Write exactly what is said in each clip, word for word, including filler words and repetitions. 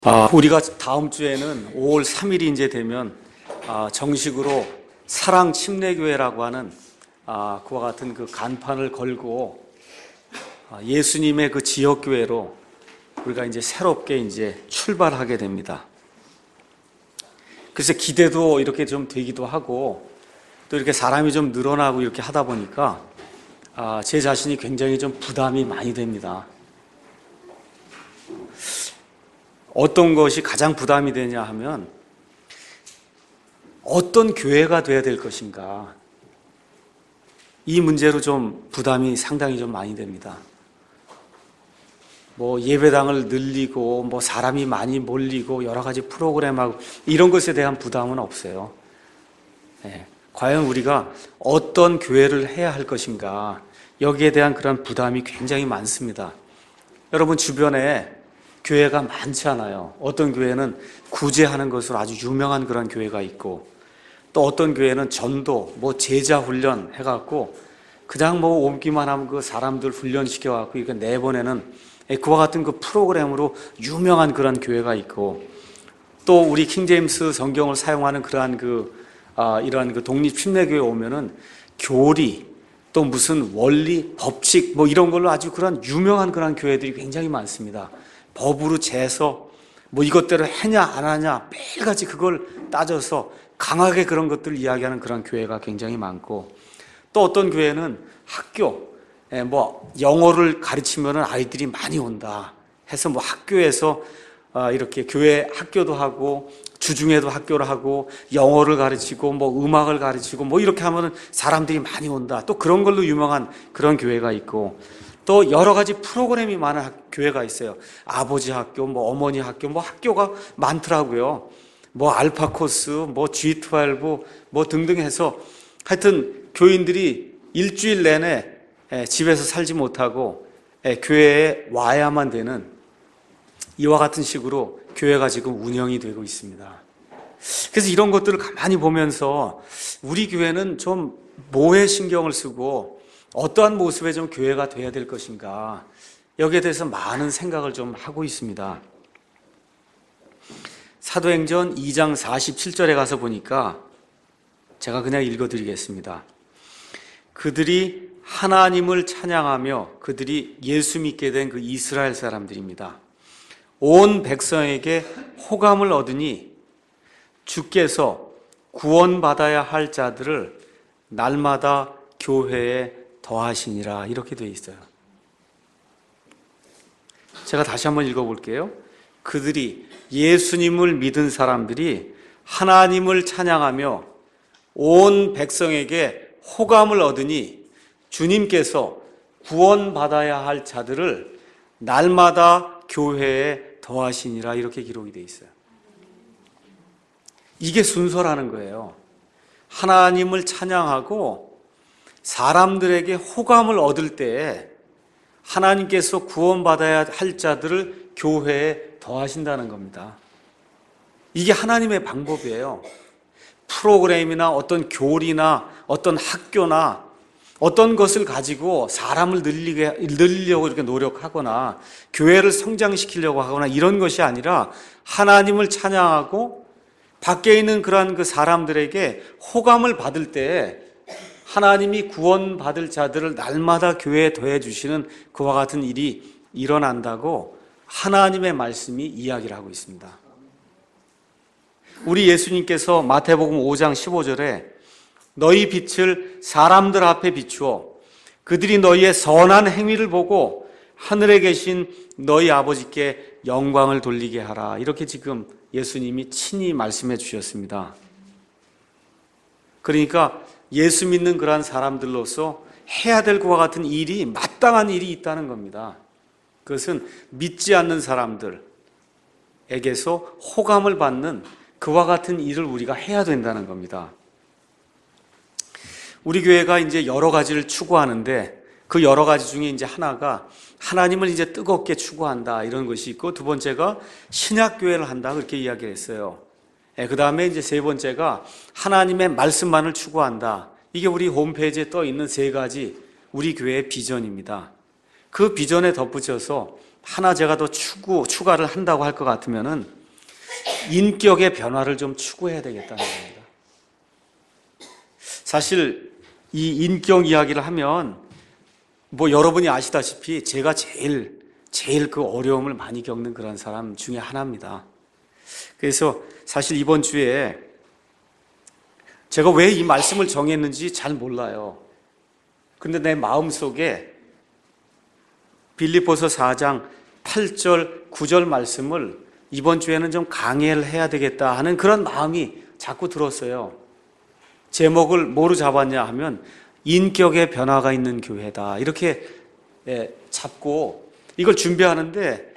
아, 우리가 다음 주에는 오월 삼일이 이제 되면 아, 정식으로 사랑 침례교회라고 하는 아, 그와 같은 그 간판을 걸고 아, 예수님의 그 지역교회로 우리가 이제 새롭게 이제 출발하게 됩니다. 그래서 기대도 이렇게 좀 되기도 하고 또 이렇게 사람이 좀 늘어나고 이렇게 하다 보니까 아, 제 자신이 굉장히 좀 부담이 많이 됩니다. 어떤 것이 가장 부담이 되냐 하면 어떤 교회가 돼야 될 것인가, 이 문제로 좀 부담이 상당히 좀 많이 됩니다. 뭐 예배당을 늘리고 뭐 사람이 많이 몰리고 여러 가지 프로그램하고 이런 것에 대한 부담은 없어요. 네. 과연 우리가 어떤 교회를 해야 할 것인가, 여기에 대한 그런 부담이 굉장히 많습니다. 여러분 주변에 교회가 많지 않아요. 어떤 교회는 구제하는 것으로 아주 유명한 그런 교회가 있고, 또 어떤 교회는 전도, 뭐 제자 훈련 해갖고 그냥 뭐 오기만 하면 그 사람들 훈련시켜갖고 이렇게 내보내는 그와 같은 그 프로그램으로 유명한 그런 교회가 있고, 또 우리 킹제임스 성경을 사용하는 그러한 그 아, 이러한 그 독립 침례교회 오면은 교리, 또 무슨 원리, 법칙 뭐 이런 걸로 아주 그런 유명한 그런 교회들이 굉장히 많습니다. 법으로 재서 뭐 이것대로 했냐 안 하냐 매일같이 그걸 따져서 강하게 그런 것들을 이야기하는 그런 교회가 굉장히 많고, 또 어떤 교회는 학교, 뭐 영어를 가르치면 아이들이 많이 온다 해서 뭐 학교에서 이렇게 교회 학교도 하고 주중에도 학교를 하고 영어를 가르치고 뭐 음악을 가르치고 뭐 이렇게 하면 사람들이 많이 온다, 또 그런 걸로 유명한 그런 교회가 있고, 또 여러 가지 프로그램이 많은 교회가 있어요. 아버지 학교, 뭐 어머니 학교, 뭐 학교가 많더라고요. 뭐 알파 코스, 뭐 지 십이, 뭐 등등 해서 하여튼 교인들이 일주일 내내 집에서 살지 못하고 교회에 와야만 되는, 이와 같은 식으로 교회가 지금 운영이 되고 있습니다. 그래서 이런 것들을 가만히 보면서 우리 교회는 좀 뭐에 신경을 쓰고 어떠한 모습의 좀 교회가 돼야 될 것인가, 여기에 대해서 많은 생각을 좀 하고 있습니다. 사도행전 이 장 사십칠 절에 가서 보니까 제가 그냥 읽어드리겠습니다. 그들이 하나님을 찬양하며, 그들이 예수 믿게 된 그 이스라엘 사람들입니다. 온 백성에게 호감을 얻으니 주께서 구원받아야 할 자들을 날마다 교회에 더하시니라, 이렇게 되어 있어요. 제가 다시 한번 읽어볼게요. 그들이, 예수님을 믿은 사람들이 하나님을 찬양하며 온 백성에게 호감을 얻으니 주님께서 구원받아야 할 자들을 날마다 교회에 더하시니라, 이렇게 기록이 되어 있어요. 이게 순서라는 거예요. 하나님을 찬양하고 사람들에게 호감을 얻을 때에 하나님께서 구원받아야 할 자들을 교회에 더하신다는 겁니다. 이게 하나님의 방법이에요. 프로그램이나 어떤 교리나 어떤 학교나 어떤 것을 가지고 사람을 늘리게, 늘리려고 이렇게 노력하거나 교회를 성장시키려고 하거나 이런 것이 아니라, 하나님을 찬양하고 밖에 있는 그러한 그 사람들에게 호감을 받을 때 하나님이 구원받을 자들을 날마다 교회에 더해주시는 그와 같은 일이 일어난다고 하나님의 말씀이 이야기를 하고 있습니다. 우리 예수님께서 마태복음 오 장 십오 절에 너희 빛을 사람들 앞에 비추어 그들이 너희의 선한 행위를 보고 하늘에 계신 너희 아버지께 영광을 돌리게 하라, 이렇게 지금 예수님이 친히 말씀해 주셨습니다. 그러니까 예수 믿는 그러한 사람들로서 해야 될 것과 같은 일이, 마땅한 일이 있다는 겁니다. 그것은 믿지 않는 사람들에게서 호감을 받는 그와 같은 일을 우리가 해야 된다는 겁니다. 우리 교회가 이제 여러 가지를 추구하는데, 그 여러 가지 중에 이제 하나가 하나님을 이제 뜨겁게 추구한다, 이런 것이 있고, 두 번째가 신약교회를 한다, 그렇게 이야기를 했어요. 그 다음에 이제 세 번째가 하나님의 말씀만을 추구한다. 이게 우리 홈페이지에 떠 있는 세 가지 우리 교회의 비전입니다. 그 비전에 덧붙여서 하나 제가 더 추구, 추가를 한다고 할 것 같으면은 인격의 변화를 좀 추구해야 되겠다는 겁니다. 사실 이 인격 이야기를 하면 뭐 여러분이 아시다시피 제가 제일 제일 그 어려움을 많이 겪는 그런 사람 중에 하나입니다. 그래서 사실 이번 주에 제가 왜 이 말씀을 정했는지 잘 몰라요. 근데 내 마음속에 빌립보서 사 장 팔 절 구 절 말씀을 이번 주에는 좀 강해를 해야 되겠다 하는 그런 마음이 자꾸 들었어요. 제목을 뭐로 잡았냐 하면 인격의 변화가 있는 교회다 이렇게 잡고 이걸 준비하는데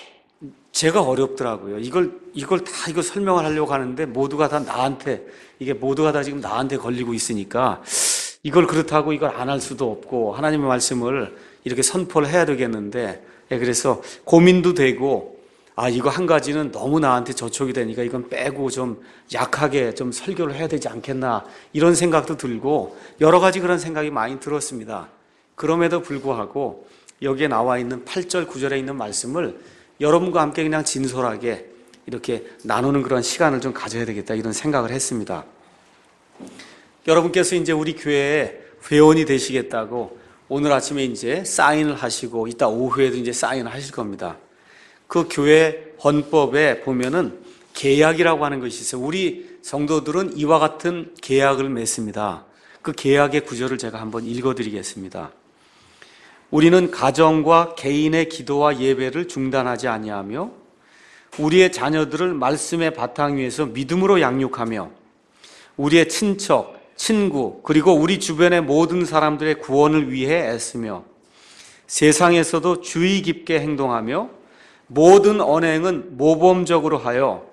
제가 어렵더라고요. 이걸 이걸 다 이거 설명을 하려고 하는데 모두가 다 나한테 이게 모두가 다 지금 나한테 걸리고 있으니까 이걸 그렇다고 이걸 안 할 수도 없고 하나님의 말씀을 이렇게 선포를 해야 되겠는데 그래서 고민도 되고 아 이거 한 가지는 너무 나한테 저촉이 되니까 이건 빼고 좀 약하게 좀 설교를 해야 되지 않겠나 이런 생각도 들고 여러 가지 그런 생각이 많이 들었습니다. 그럼에도 불구하고 여기에 나와 있는 팔 절 구 절에 있는 말씀을 여러분과 함께 그냥 진솔하게 이렇게 나누는 그런 시간을 좀 가져야 되겠다 이런 생각을 했습니다. 여러분께서 이제 우리 교회에 회원이 되시겠다고 오늘 아침에 이제 사인을 하시고 이따 오후에도 이제 사인을 하실 겁니다. 그 교회 헌법에 보면은 계약이라고 하는 것이 있어요. 우리 성도들은 이와 같은 계약을 맺습니다. 그 계약의 구절을 제가 한번 읽어드리겠습니다. 우리는 가정과 개인의 기도와 예배를 중단하지 아니하며 우리의 자녀들을 말씀의 바탕 위에서 믿음으로 양육하며 우리의 친척, 친구 그리고 우리 주변의 모든 사람들의 구원을 위해 애쓰며 세상에서도 주의 깊게 행동하며 모든 언행은 모범적으로 하여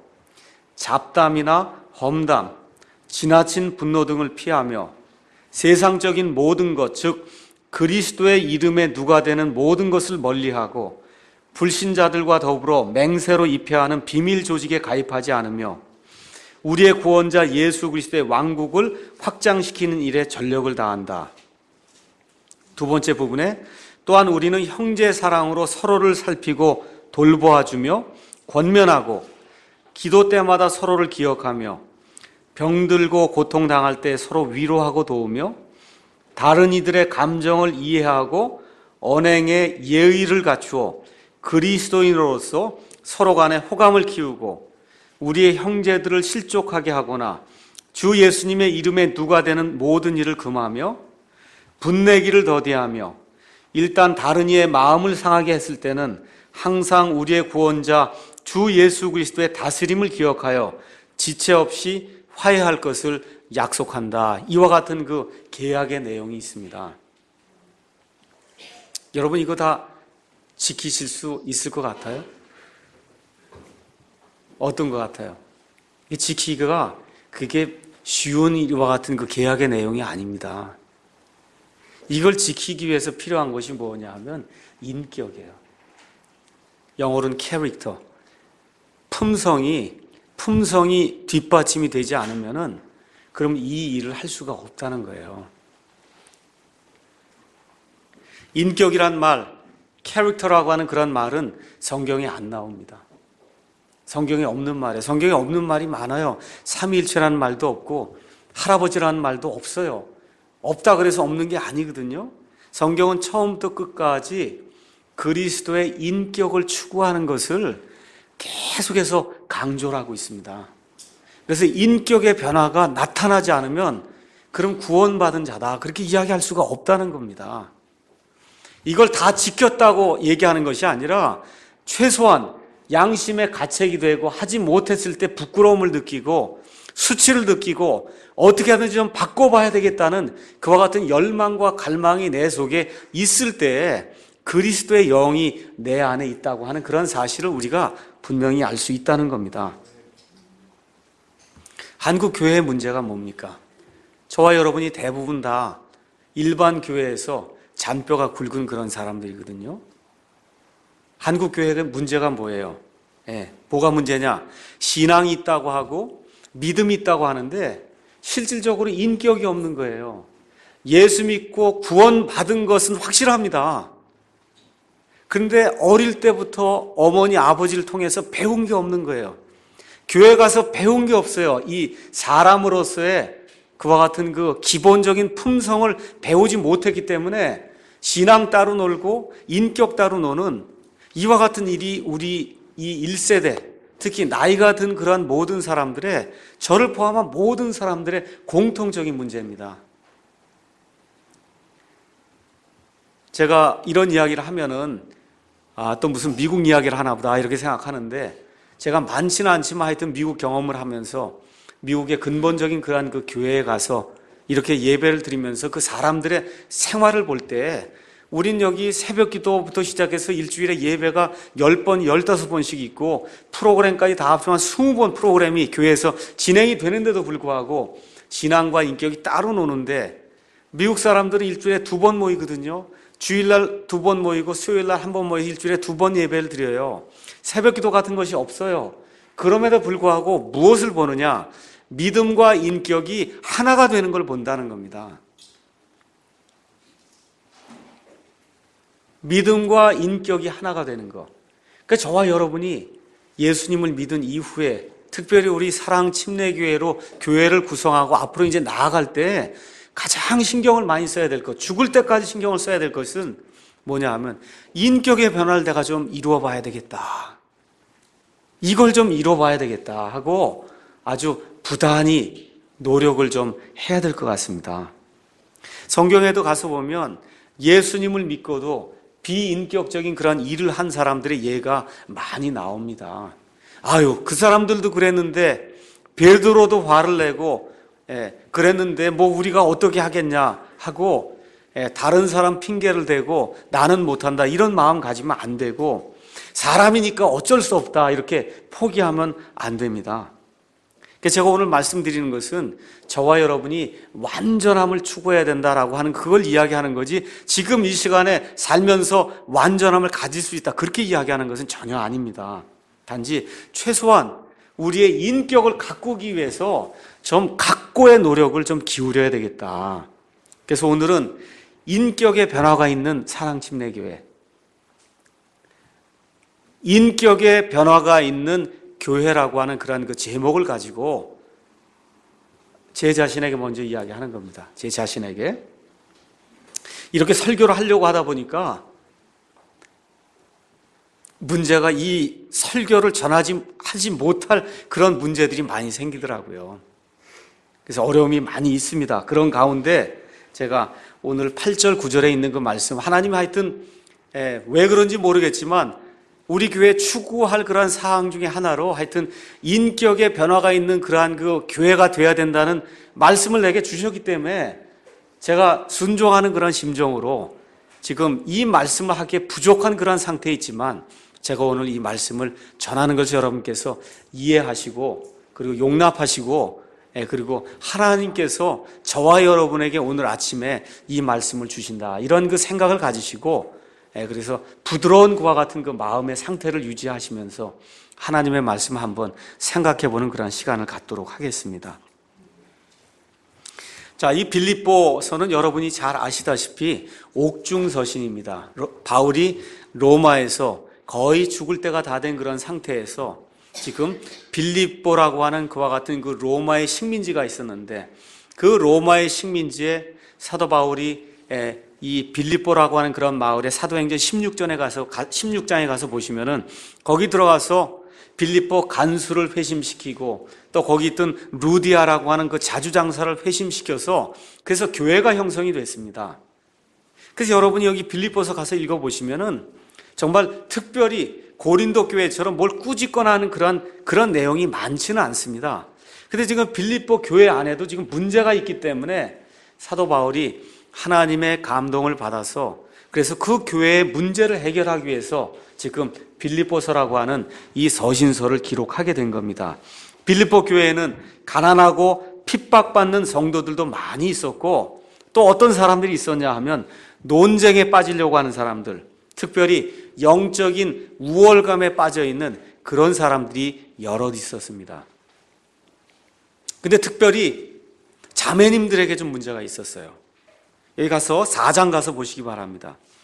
잡담이나 험담, 지나친 분노 등을 피하며 세상적인 모든 것, 즉 그리스도의 이름에 누가 되는 모든 것을 멀리하고 불신자들과 더불어 맹세로 입회하는 비밀 조직에 가입하지 않으며 우리의 구원자 예수 그리스도의 왕국을 확장시키는 일에 전력을 다한다. 두 번째 부분에 또한 우리는 형제 사랑으로 서로를 살피고 돌보아주며 권면하고 기도 때마다 서로를 기억하며 병들고 고통당할 때 서로 위로하고 도우며 다른 이들의 감정을 이해하고 언행에 예의를 갖추어 그리스도인으로서 서로 간에 호감을 키우고 우리의 형제들을 실족하게 하거나 주 예수님의 이름에 누가 되는 모든 일을 금하며 분내기를 더디하며 일단 다른 이의 마음을 상하게 했을 때는 항상 우리의 구원자 주 예수 그리스도의 다스림을 기억하여 지체 없이 화해할 것을 약속한다. 이와 같은 그 계약의 내용이 있습니다. 여러분 이거 다 지키실 수 있을 것 같아요? 어떤 것 같아요? 지키기가 그게 쉬운 이와 같은 그 계약의 내용이 아닙니다. 이걸 지키기 위해서 필요한 것이 뭐냐 하면 인격이에요. 영어로는 캐릭터. 품성이 품성이 뒷받침이 되지 않으면은 그럼 이 일을 할 수가 없다는 거예요. 인격이란 말, 캐릭터라고 하는 그런 말은 성경에 안 나옵니다. 성경에 없는 말이에요. 성경에 없는 말이 많아요. 삼위일체라는 말도 없고 할아버지라는 말도 없어요. 없다 그래서 없는 게 아니거든요. 성경은 처음부터 끝까지 그리스도의 인격을 추구하는 것을 계속해서 강조를 하고 있습니다. 그래서 인격의 변화가 나타나지 않으면 그럼 구원받은 자다 그렇게 이야기할 수가 없다는 겁니다. 이걸 다 지켰다고 얘기하는 것이 아니라 최소한 양심의 가책이 되고 하지 못했을 때 부끄러움을 느끼고 수치를 느끼고 어떻게 하든지 좀 바꿔봐야 되겠다는 그와 같은 열망과 갈망이 내 속에 있을 때 그리스도의 영이 내 안에 있다고 하는 그런 사실을 우리가 분명히 알 수 있다는 겁니다. 한국 교회의 문제가 뭡니까? 저와 여러분이 대부분 다 일반 교회에서 잔뼈가 굵은 그런 사람들이거든요. 한국 교회의 문제가 뭐예요? 예, 뭐가 문제냐? 신앙이 있다고 하고 믿음이 있다고 하는데 실질적으로 인격이 없는 거예요. 예수 믿고 구원받은 것은 확실합니다. 그런데 어릴 때부터 어머니, 아버지를 통해서 배운 게 없는 거예요. 교회 가서 배운 게 없어요. 이 사람으로서의 그와 같은 그 기본적인 품성을 배우지 못했기 때문에 신앙 따로 놀고 인격 따로 노는 이와 같은 일이 우리 이 일 세대, 특히 나이가 든 그러한 모든 사람들의, 저를 포함한 모든 사람들의 공통적인 문제입니다. 제가 이런 이야기를 하면은 아, 또 무슨 미국 이야기를 하나 보다 이렇게 생각하는데, 제가 많지는 않지만 하여튼 미국 경험을 하면서 미국의 근본적인 그러한 그 교회에 가서 이렇게 예배를 드리면서 그 사람들의 생활을 볼 때, 우린 여기 새벽 기도부터 시작해서 일주일에 예배가 열 번, 열다섯 번씩 있고 프로그램까지 다 합치면 스무 번 프로그램이 교회에서 진행이 되는데도 불구하고 신앙과 인격이 따로 노는데, 미국 사람들은 일주일에 두 번 모이거든요. 주일날 두 번 모이고 수요일날 한 번 모여서 일주일에 두 번 예배를 드려요. 새벽 기도 같은 것이 없어요. 그럼에도 불구하고 무엇을 보느냐? 믿음과 인격이 하나가 되는 걸 본다는 겁니다. 믿음과 인격이 하나가 되는 것. 그러니까 저와 여러분이 예수님을 믿은 이후에, 특별히 우리 사랑 침례교회로 교회를 구성하고 앞으로 이제 나아갈 때 가장 신경을 많이 써야 될 것, 죽을 때까지 신경을 써야 될 것은 뭐냐 하면 인격의 변화를 내가 좀 이루어 봐야 되겠다. 이걸 좀 이루어 봐야 되겠다 하고 아주 부단히 노력을 좀 해야 될 것 같습니다. 성경에도 가서 보면 예수님을 믿고도 비인격적인 그런 일을 한 사람들의 예가 많이 나옵니다. 아유, 그 사람들도 그랬는데 베드로도 화를 내고 예, 그랬는데 뭐 우리가 어떻게 하겠냐 하고 예, 다른 사람 핑계를 대고 나는 못한다 이런 마음 가지면 안 되고, 사람이니까 어쩔 수 없다 이렇게 포기하면 안 됩니다. 그래서 제가 오늘 말씀드리는 것은 저와 여러분이 완전함을 추구해야 된다라고 하는 그걸 이야기하는 거지, 지금 이 시간에 살면서 완전함을 가질 수 있다 그렇게 이야기하는 것은 전혀 아닙니다. 단지 최소한 우리의 인격을 가꾸기 위해서 좀 각고의 노력을 좀 기울여야 되겠다. 그래서 오늘은 인격의 변화가 있는 사랑침례교회, 인격의 변화가 있는 교회라고 하는 그런 그 제목을 가지고 제 자신에게 먼저 이야기하는 겁니다. 제 자신에게 이렇게 설교를 하려고 하다 보니까 문제가, 이 설교를 전하지 하지 못할 그런 문제들이 많이 생기더라고요. 그래서 어려움이 많이 있습니다. 그런 가운데 제가 오늘 팔 절 구 절에 있는 그 말씀, 하나님이 하여튼 에, 왜 그런지 모르겠지만 우리 교회 추구할 그러한 사항 중에 하나로 하여튼 인격의 변화가 있는 그러한 그 교회가 돼야 된다는 말씀을 내게 주셨기 때문에 제가 순종하는 그런 심정으로 지금 이 말씀을 하기에 부족한 그런 상태에 있지만, 제가 오늘 이 말씀을 전하는 것을 여러분께서 이해하시고 그리고 용납하시고, 그리고 하나님께서 저와 여러분에게 오늘 아침에 이 말씀을 주신다 이런 그 생각을 가지시고, 그래서 부드러운 그와 같은 그 마음의 상태를 유지하시면서 하나님의 말씀을 한번 생각해보는 그런 시간을 갖도록 하겠습니다. 자, 이 빌립보서는 여러분이 잘 아시다시피 옥중서신입니다. 바울이 로마에서 거의 죽을 때가 다 된 그런 상태에서 지금 빌립보라고 하는 그와 같은 그 로마의 식민지가 있었는데, 그 로마의 식민지에 사도 바울이 이 빌립보라고 하는 그런 마을에 사도행전 십육 장에 가서 십육 장에 가서 보시면은 거기 들어가서 빌립보 간수를 회심시키고 또 거기 있던 루디아라고 하는 그 자주장사를 회심시켜서 그래서 교회가 형성이 됐습니다. 그래서 여러분이 여기 빌립보서 가서 읽어보시면은 정말 특별히 고린도 교회처럼 뭘 꾸짖거나 하는 그런, 그런 내용이 많지는 않습니다. 근데 지금 빌립보 교회 안에도 지금 문제가 있기 때문에 사도 바울이 하나님의 감동을 받아서 그래서 그 교회의 문제를 해결하기 위해서 지금 빌립보서라고 하는 이 서신서를 기록하게 된 겁니다. 빌립보 교회에는 가난하고 핍박받는 성도들도 많이 있었고, 또 어떤 사람들이 있었냐 하면 논쟁에 빠지려고 하는 사람들, 특별히 영적인 우월감에 빠져있는 그런 사람들이 여럿 있었습니다. 근데 특별히 자매님들에게 좀 문제가 있었어요. 여기 가서 사 장 가서 보시기 바랍니다.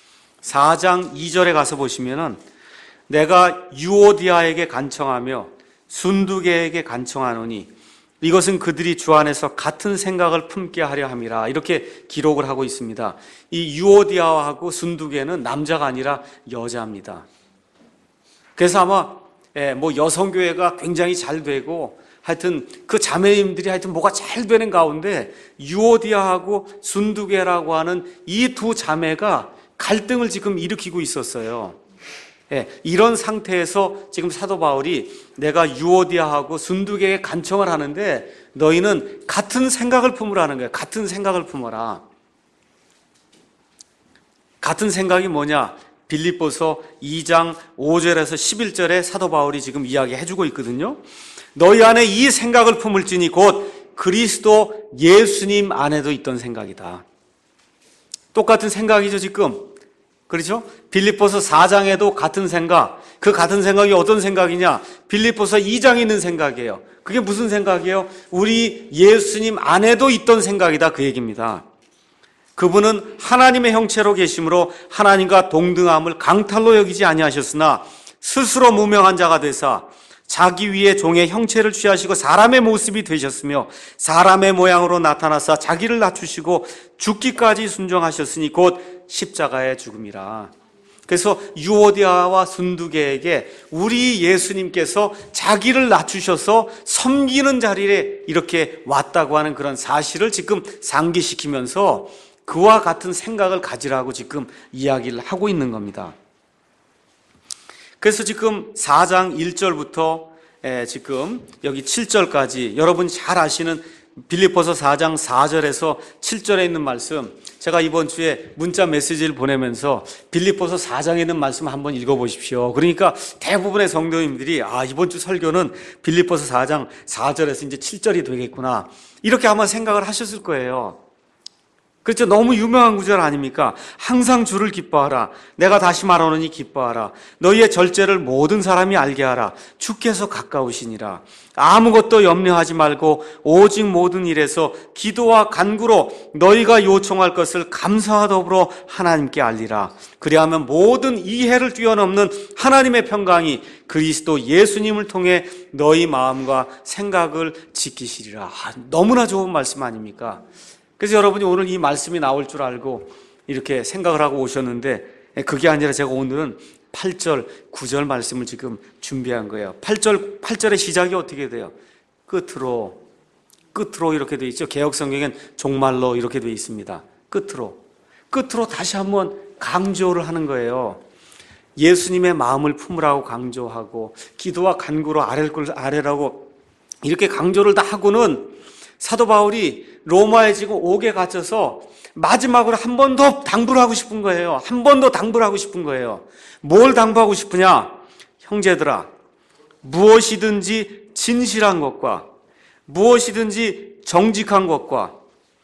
사 장 이 절에 가서 보시면은 내가 유오디아에게 간청하며 순두개에게 간청하노니 이것은 그들이 주 안에서 같은 생각을 품게 하려 함이라, 이렇게 기록을 하고 있습니다. 이 유오디아하고 순두개는 남자가 아니라 여자입니다. 그래서 아마 뭐 여성교회가 굉장히 잘 되고 하여튼 그 자매님들이 하여튼 뭐가 잘 되는 가운데 유오디아하고 순두개라고 하는 이 두 자매가 갈등을 지금 일으키고 있었어요. 예, 이런 상태에서 지금 사도 바울이 내가 유오디아하고 순두개에 간청을 하는데 너희는 같은 생각을 품으라는 거예요. 같은 생각을 품어라. 같은 생각이 뭐냐? 빌립보서 이 장 오 절에서 십일 절에 사도 바울이 지금 이야기해주고 있거든요. 너희 안에 이 생각을 품을지니 곧 그리스도 예수님 안에도 있던 생각이다. 똑같은 생각이죠 지금. 그렇죠? 빌립보서 사 장에도 같은 생각, 그 같은 생각이 어떤 생각이냐? 빌립보서 이 장에 있는 생각이에요. 그게 무슨 생각이에요? 우리 예수님 안에도 있던 생각이다, 그 얘기입니다. 그분은 하나님의 형체로 계심으로 하나님과 동등함을 강탈로 여기지 아니하셨으나 스스로 무명한 자가 되사 자기 위에 종의 형체를 취하시고 사람의 모습이 되셨으며 사람의 모양으로 나타나사 자기를 낮추시고 죽기까지 순종하셨으니 곧 십자가의 죽음이라. 그래서 유오디아와 순두개에게 우리 예수님께서 자기를 낮추셔서 섬기는 자리에 이렇게 왔다고 하는 그런 사실을 지금 상기시키면서 그와 같은 생각을 가지라고 지금 이야기를 하고 있는 겁니다. 그래서 지금 사 장 일 절부터 지금 여기 칠 절까지 여러분 잘 아시는 빌립보서 사 장 사 절에서 칠 절에 있는 말씀, 제가 이번 주에 문자 메시지를 보내면서 빌립보서 사 장에 있는 말씀 한번 읽어보십시오. 그러니까 대부분의 성도님들이 아, 이번 주 설교는 빌립보서 사 장 사 절에서 이제 칠 절이 되겠구나, 이렇게 아마 생각을 하셨을 거예요. 그렇죠? 너무 유명한 구절 아닙니까? 항상 주를 기뻐하라. 내가 다시 말하노니 기뻐하라. 너희의 절제를 모든 사람이 알게 하라. 주께서 가까우시니라. 아무것도 염려하지 말고 오직 모든 일에서 기도와 간구로 너희가 요청할 것을 감사와 더불어 하나님께 알리라. 그리하면 모든 이해를 뛰어넘는 하나님의 평강이 그리스도 예수님을 통해 너희 마음과 생각을 지키시리라. 아, 너무나 좋은 말씀 아닙니까? 그래서 여러분이 오늘 이 말씀이 나올 줄 알고 이렇게 생각을 하고 오셨는데 그게 아니라 제가 오늘은 팔 절, 구 절 말씀을 지금 준비한 거예요. 팔 절, 팔 절의 시작이 어떻게 돼요? 끝으로, 끝으로 이렇게 돼 있죠. 개역성경엔 종말로 이렇게 돼 있습니다. 끝으로, 끝으로 다시 한번 강조를 하는 거예요. 예수님의 마음을 품으라고 강조하고 기도와 간구로 아랠 걸 아뢰라고 이렇게 강조를 다 하고는 사도 바울이 로마에 지금 옥에 갇혀서 마지막으로 한 번 더 당부를 하고 싶은 거예요. 한 번 더 당부를 하고 싶은 거예요. 뭘 당부하고 싶으냐? 형제들아, 무엇이든지 진실한 것과 무엇이든지 정직한 것과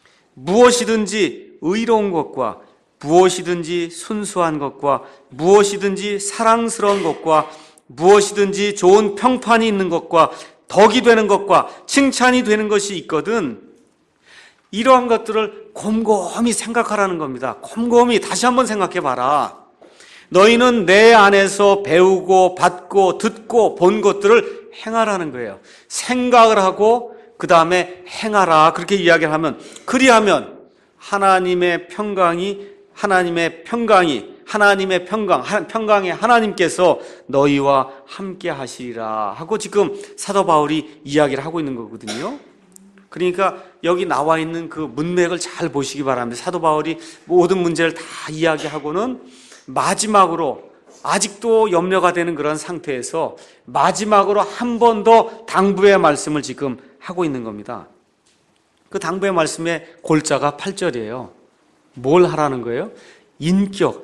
무엇이든지 의로운 것과 무엇이든지 순수한 것과 무엇이든지 사랑스러운 것과 무엇이든지 좋은 평판이 있는 것과 덕이 되는 것과 칭찬이 되는 것이 있거든 이러한 것들을 곰곰이 생각하라는 겁니다. 곰곰이 다시 한번 생각해 봐라. 너희는 내 안에서 배우고 받고 듣고 본 것들을 행하라는 거예요. 생각을 하고 그 다음에 행하라, 그렇게 이야기를 하면, 그리하면 하나님의 평강이 하나님의 평강이 하나님의 평강, 평강의 하나님께서 너희와 함께 하시리라 하고 지금 사도 바울이 이야기를 하고 있는 거거든요. 그러니까 여기 나와 있는 그 문맥을 잘 보시기 바랍니다. 사도 바울이 모든 문제를 다 이야기하고는 마지막으로 아직도 염려가 되는 그런 상태에서 마지막으로 한 번 더 당부의 말씀을 지금 하고 있는 겁니다. 그 당부의 말씀의 골자가 팔 절이에요. 뭘 하라는 거예요? 인격,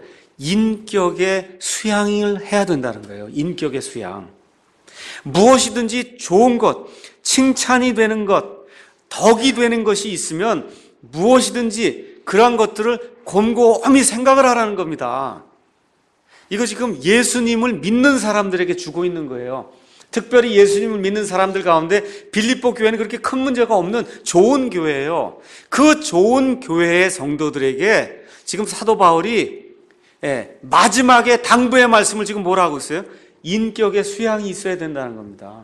인격의 수양을 해야 된다는 거예요. 인격의 수양. 무엇이든지 좋은 것, 칭찬이 되는 것, 덕이 되는 것이 있으면 무엇이든지 그러한 것들을 곰곰이 생각을 하라는 겁니다. 이거 지금 예수님을 믿는 사람들에게 주고 있는 거예요. 특별히 예수님을 믿는 사람들 가운데 빌립보 교회는 그렇게 큰 문제가 없는 좋은 교회예요. 그 좋은 교회의 성도들에게 지금 사도 바울이 예, 마지막에 당부의 말씀을 지금 뭐라고 했어요? 인격의 수양이 있어야 된다는 겁니다.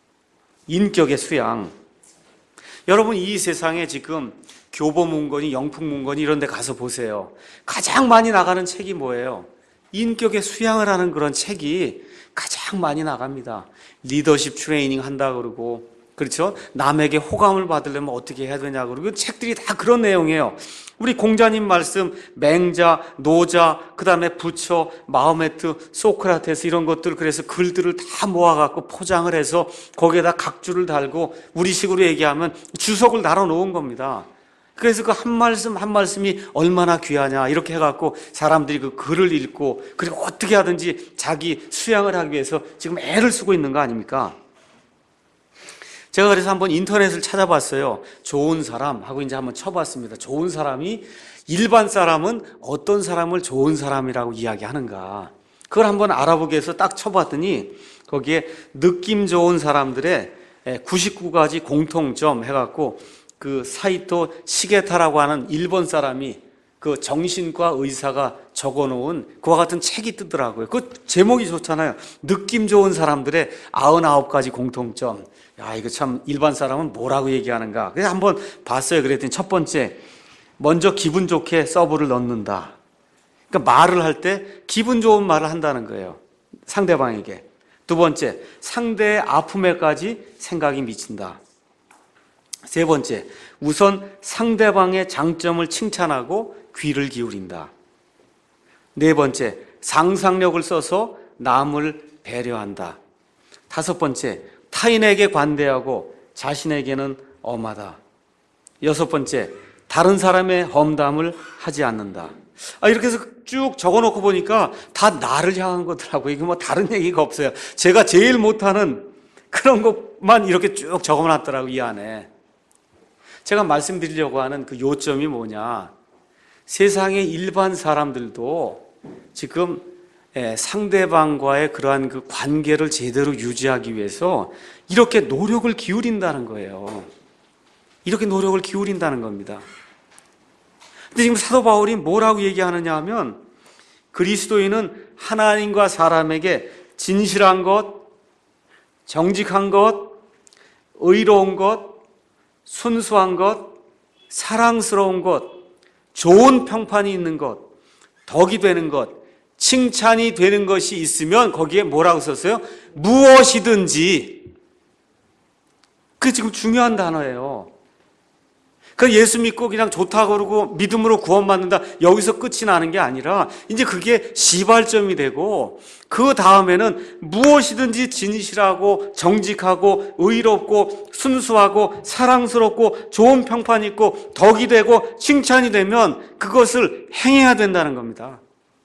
인격의 수양. 여러분, 이 세상에 지금 교보문고니 영풍문고니 이런 데 가서 보세요. 가장 많이 나가는 책이 뭐예요? 인격의 수양을 하는 그런 책이 가장 많이 나갑니다. 리더십 트레이닝 한다 그러고, 그렇죠? 남에게 호감을 받으려면 어떻게 해야 되냐 그러고, 책들이 다 그런 내용이에요. 우리 공자님 말씀, 맹자, 노자, 그 다음에 부처, 마호메트, 소크라테스 이런 것들, 그래서 글들을 다 모아갖고 포장을 해서 거기에다 각주를 달고 우리식으로 얘기하면 주석을 달아놓은 겁니다. 그래서 그 한 말씀 한 말씀이 얼마나 귀하냐 이렇게 해갖고 사람들이 그 글을 읽고 그리고 어떻게 하든지 자기 수양을 하기 위해서 지금 애를 쓰고 있는 거 아닙니까? 제가 그래서 한번 인터넷을 찾아봤어요. 좋은 사람 하고 이제 한번 쳐봤습니다. 좋은 사람이, 일반 사람은 어떤 사람을 좋은 사람이라고 이야기하는가, 그걸 한번 알아보기 위해서 딱 쳐봤더니 거기에 느낌 좋은 사람들의 구십구 가지 공통점 해갖고 그 사이토 시게타라고 하는 일본 사람이 그 정신과 의사가 적어놓은 그와 같은 책이 뜨더라고요. 그 제목이 좋잖아요. 느낌 좋은 사람들의 구십구 가지 공통점. 야, 이거 참 일반 사람은 뭐라고 얘기하는가. 그래서 한번 봤어요. 그랬더니 첫 번째, 먼저 기분 좋게 서브를 넣는다. 그러니까 말을 할 때 기분 좋은 말을 한다는 거예요. 상대방에게. 두 번째, 상대의 아픔에까지 생각이 미친다. 세 번째, 우선 상대방의 장점을 칭찬하고 귀를 기울인다. 네 번째, 상상력을 써서 남을 배려한다. 다섯 번째, 타인에게 관대하고 자신에게는 엄하다. 여섯 번째, 다른 사람의 험담을 하지 않는다. 아, 이렇게 해서 쭉 적어놓고 보니까 다 나를 향한 거더라고요. 이게 뭐 다른 얘기가 없어요. 제가 제일 못하는 그런 것만 이렇게 쭉 적어놨더라고요, 이 안에. 제가 말씀드리려고 하는 그 요점이 뭐냐, 세상의 일반 사람들도 지금 상대방과의 그러한 그 관계를 제대로 유지하기 위해서 이렇게 노력을 기울인다는 거예요. 이렇게 노력을 기울인다는 겁니다. 근데 지금 사도 바울이 뭐라고 얘기하느냐 하면, 그리스도인은 하나님과 사람에게 진실한 것, 정직한 것, 의로운 것, 순수한 것, 사랑스러운 것, 좋은 평판이 있는 것, 덕이 되는 것, 칭찬이 되는 것이 있으면 거기에 뭐라고 썼어요? 무엇이든지. 그게 지금 중요한 단어예요. 그 예수 믿고 그냥 좋다고 그러고 믿음으로 구원받는다, 여기서 끝이 나는 게 아니라 이제 그게 시발점이 되고, 그 다음에는 무엇이든지 진실하고 정직하고 의롭고 순수하고 사랑스럽고 좋은 평판이 있고 덕이 되고 칭찬이 되면 그것을 행해야 된다는 겁니다.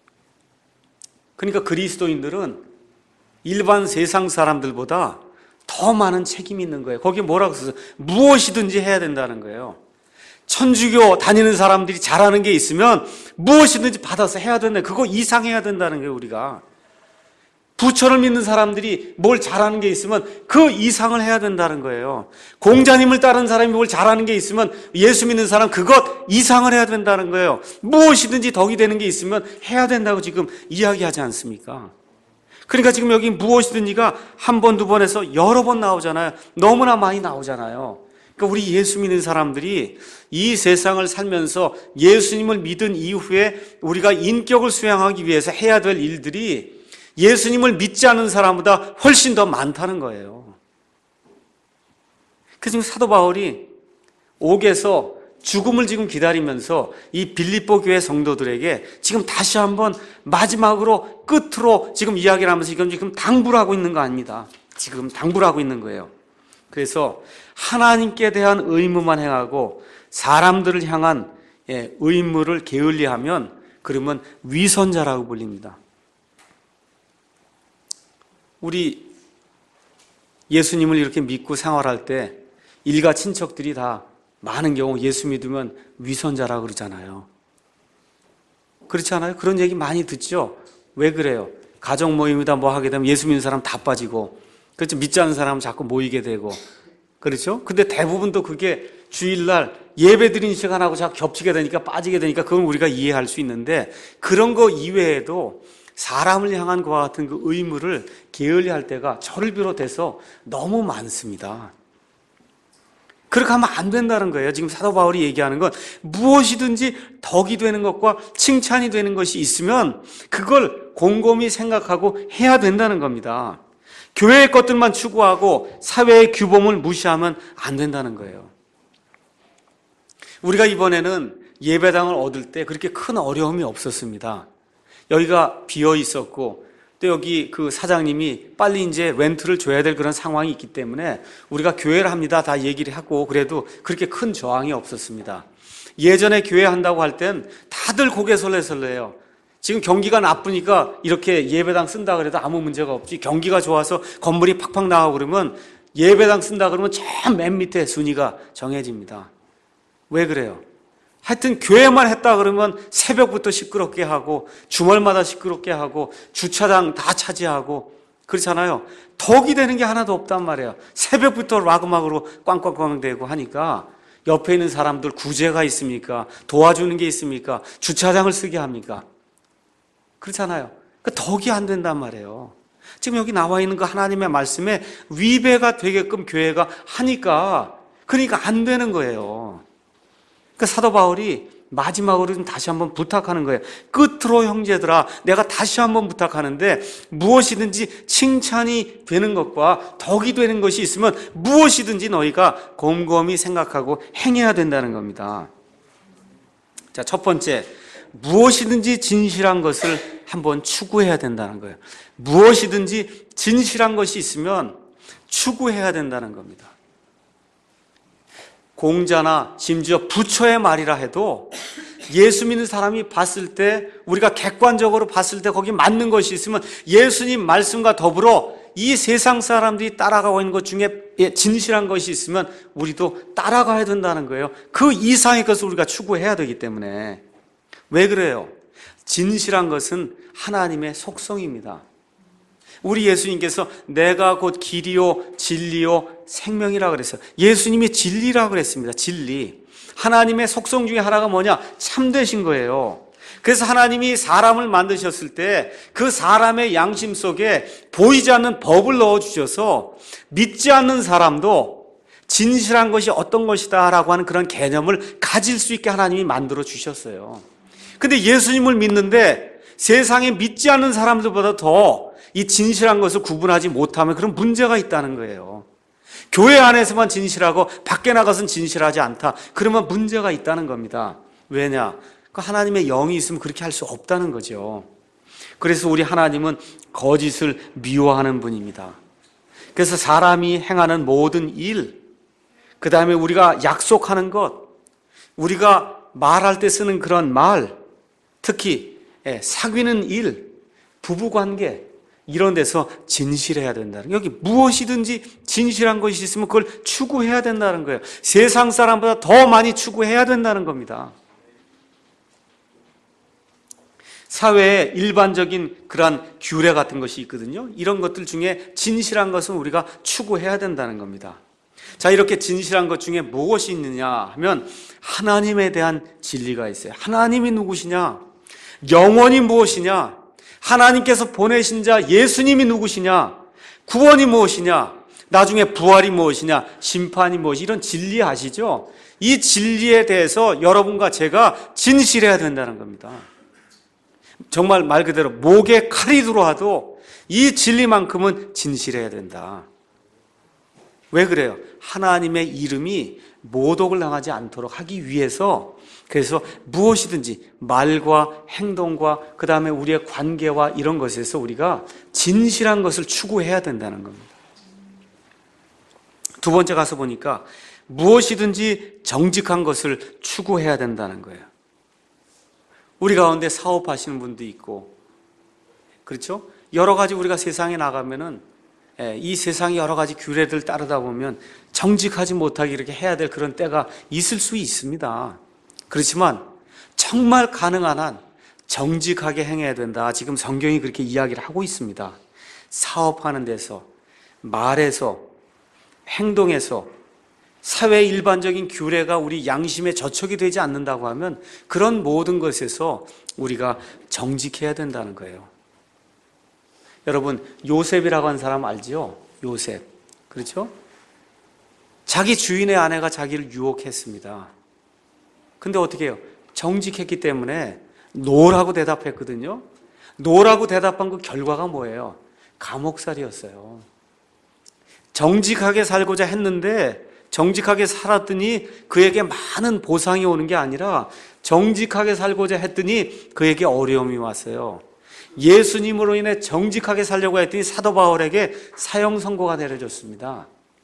그러니까 그리스도인들은 일반 세상 사람들보다 더 많은 책임이 있는 거예요. 거기에 뭐라고 써서 무엇이든지 해야 된다는 거예요. 천주교 다니는 사람들이 잘하는 게 있으면 무엇이든지 받아서 해야 된다. 그거 이상 해야 된다는 거예요, 우리가. 부처를 믿는 사람들이 뭘 잘하는 게 있으면 그 이상을 해야 된다는 거예요. 공자님을 따르는 사람이 뭘 잘하는 게 있으면 예수 믿는 사람 그것 이상을 해야 된다는 거예요. 무엇이든지 덕이 되는 게 있으면 해야 된다고 지금 이야기하지 않습니까? 그러니까 지금 여기 무엇이든지가 한 번, 두 번 해서 여러 번 나오잖아요. 너무나 많이 나오잖아요. 그러니까 우리 예수 믿는 사람들이 이 세상을 살면서 예수님을 믿은 이후에 우리가 인격을 수양하기 위해서 해야 될 일들이 예수님을 믿지 않는 사람보다 훨씬 더 많다는 거예요. 그래서 지금 사도 바울이 옥에서 죽음을 지금 기다리면서 이 빌립보 교회 성도들에게 지금 다시 한번 마지막으로 끝으로 지금 이야기를 하면서 지금 지금 당부를 하고 있는 거 아닙니다. 지금 당부를 하고 있는 거예요. 그래서 하나님께 대한 의무만 행하고 사람들을 향한 의무를 게을리하면 그러면 위선자라고 불립니다. 우리 예수님을 이렇게 믿고 생활할 때 일가 친척들이 다 많은 경우 예수 믿으면 위선자라고 그러잖아요. 그렇지 않아요? 그런 얘기 많이 듣죠? 왜 그래요? 가정 모임이다 뭐 하게 되면 예수 믿는 사람 다 빠지고, 그렇죠? 믿지 않는 사람은 자꾸 모이게 되고, 그렇죠? 근데 대부분 또 그게 주일날 예배 드리는 시간하고 자꾸 겹치게 되니까 빠지게 되니까 그건 우리가 이해할 수 있는데, 그런 거 이외에도 사람을 향한 그와 같은 그 의무를 게을리할 때가 저를 비롯해서 너무 많습니다. 그렇게 하면 안 된다는 거예요. 지금 사도 바울이 얘기하는 건 무엇이든지 덕이 되는 것과 칭찬이 되는 것이 있으면 그걸 곰곰이 생각하고 해야 된다는 겁니다. 교회의 것들만 추구하고 사회의 규범을 무시하면 안 된다는 거예요. 우리가 이번에는 예배당을 얻을 때 그렇게 큰 어려움이 없었습니다. 여기가 비어 있었고 또 여기 그 사장님이 빨리 이제 렌트를 줘야 될 그런 상황이 있기 때문에 우리가 교회를 합니다 다 얘기를 하고, 그래도 그렇게 큰 저항이 없었습니다. 예전에 교회 한다고 할 땐 다들 고개 설레설레요. 지금 경기가 나쁘니까 이렇게 예배당 쓴다 그래도 아무 문제가 없지, 경기가 좋아서 건물이 팍팍 나가고 그러면 예배당 쓴다 그러면 저 맨 밑에 순위가 정해집니다. 왜 그래요? 하여튼 교회만 했다 그러면 새벽부터 시끄럽게 하고 주말마다 시끄럽게 하고 주차장 다 차지하고 그렇잖아요. 덕이 되는 게 하나도 없단 말이에요. 새벽부터 락음악으로 꽝꽝꽝 대고 하니까 옆에 있는 사람들 구제가 있습니까? 도와주는 게 있습니까? 주차장을 쓰게 합니까? 그렇잖아요. 그 덕이 안 된단 말이에요. 지금 여기 나와 있는 그 하나님의 말씀에 위배가 되게끔 교회가 하니까, 그러니까 안 되는 거예요. 그러니까 사도 바울이 마지막으로 좀 다시 한번 부탁하는 거예요. 끝으로 형제들아, 내가 다시 한번 부탁하는데 무엇이든지 칭찬이 되는 것과 덕이 되는 것이 있으면 무엇이든지 너희가 곰곰이 생각하고 행해야 된다는 겁니다. 자, 첫 번째, 무엇이든지 진실한 것을 한번 추구해야 된다는 거예요. 무엇이든지 진실한 것이 있으면 추구해야 된다는 겁니다. 공자나 심지어 부처의 말이라 해도 예수 믿는 사람이 봤을 때, 우리가 객관적으로 봤을 때 거기 맞는 것이 있으면 예수님 말씀과 더불어 이 세상 사람들이 따라가고 있는 것 중에 진실한 것이 있으면 우리도 따라가야 된다는 거예요. 그 이상의 것을 우리가 추구해야 되기 때문에. 왜 그래요? 진실한 것은 하나님의 속성입니다. 우리 예수님께서 내가 곧 길이요 진리요 생명이라 그랬어요. 예수님이 진리라 그랬습니다. 진리. 하나님의 속성 중에 하나가 뭐냐? 참되신 거예요. 그래서 하나님이 사람을 만드셨을 때 그 사람의 양심 속에 보이지 않는 법을 넣어주셔서 믿지 않는 사람도 진실한 것이 어떤 것이다 라고 하는 그런 개념을 가질 수 있게 하나님이 만들어 주셨어요. 근데 예수님을 믿는데 세상에 믿지 않는 사람들보다 더 이 진실한 것을 구분하지 못하면 그런 문제가 있다는 거예요. 교회 안에서만 진실하고 밖에 나가서는 진실하지 않다. 그러면 문제가 있다는 겁니다. 왜냐? 그 하나님의 영이 있으면 그렇게 할 수 없다는 거죠. 그래서 우리 하나님은 거짓을 미워하는 분입니다. 그래서 사람이 행하는 모든 일, 그 다음에 우리가 약속하는 것, 우리가 말할 때 쓰는 그런 말, 특히 사귀는 일, 부부관계, 이런 데서 진실해야 된다는 거예요. 여기 무엇이든지 진실한 것이 있으면 그걸 추구해야 된다는 거예요. 세상 사람보다 더 많이 추구해야 된다는 겁니다. 사회에 일반적인 그런 규례 같은 것이 있거든요. 이런 것들 중에 진실한 것은 우리가 추구해야 된다는 겁니다. 자, 이렇게 진실한 것 중에 무엇이 있느냐 하면 하나님에 대한 진리가 있어요. 하나님이 누구시냐? 영원이 무엇이냐? 하나님께서 보내신 자 예수님이 누구시냐? 구원이 무엇이냐? 나중에 부활이 무엇이냐? 심판이 무엇이냐? 이런 진리 아시죠? 이 진리에 대해서 여러분과 제가 진실해야 된다는 겁니다. 정말 말 그대로 목에 칼이 들어와도 이 진리만큼은 진실해야 된다. 왜 그래요? 하나님의 이름이 모독을 당하지 않도록 하기 위해서, 그래서 무엇이든지 말과 행동과 그 다음에 우리의 관계와 이런 것에서 우리가 진실한 것을 추구해야 된다는 겁니다. 두 번째 가서 보니까 무엇이든지 정직한 것을 추구해야 된다는 거예요. 우리 가운데 사업하시는 분도 있고, 그렇죠? 여러 가지 우리가 세상에 나가면은 이 세상의 여러 가지 규례들 따르다 보면 정직하지 못하게 이렇게 해야 될 그런 때가 있을 수 있습니다. 그렇지만 정말 가능한 한 정직하게 행해야 된다. 지금 성경이 그렇게 이야기를 하고 있습니다. 사업하는 데서, 말에서, 행동에서, 사회 일반적인 규례가 우리 양심의 저촉이 되지 않는다고 하면 그런 모든 것에서 우리가 정직해야 된다는 거예요. 여러분, 요셉이라고 하는 사람 알지요? 요셉. 그렇죠? 자기 주인의 아내가 자기를 유혹했습니다. 근데 어떻게 해요? 정직했기 때문에 노라고 대답했거든요. 노라고 대답한 그 결과가 뭐예요? 감옥살이였어요. 정직하게 살고자 했는데 정직하게 살았더니 그에게 많은 보상이 오는 게 아니라 정직하게 살고자 했더니 그에게 어려움이 왔어요. 예수님으로 인해 정직하게 살려고 했더니 사도 바울에게 사형 선고가 내려졌습니다.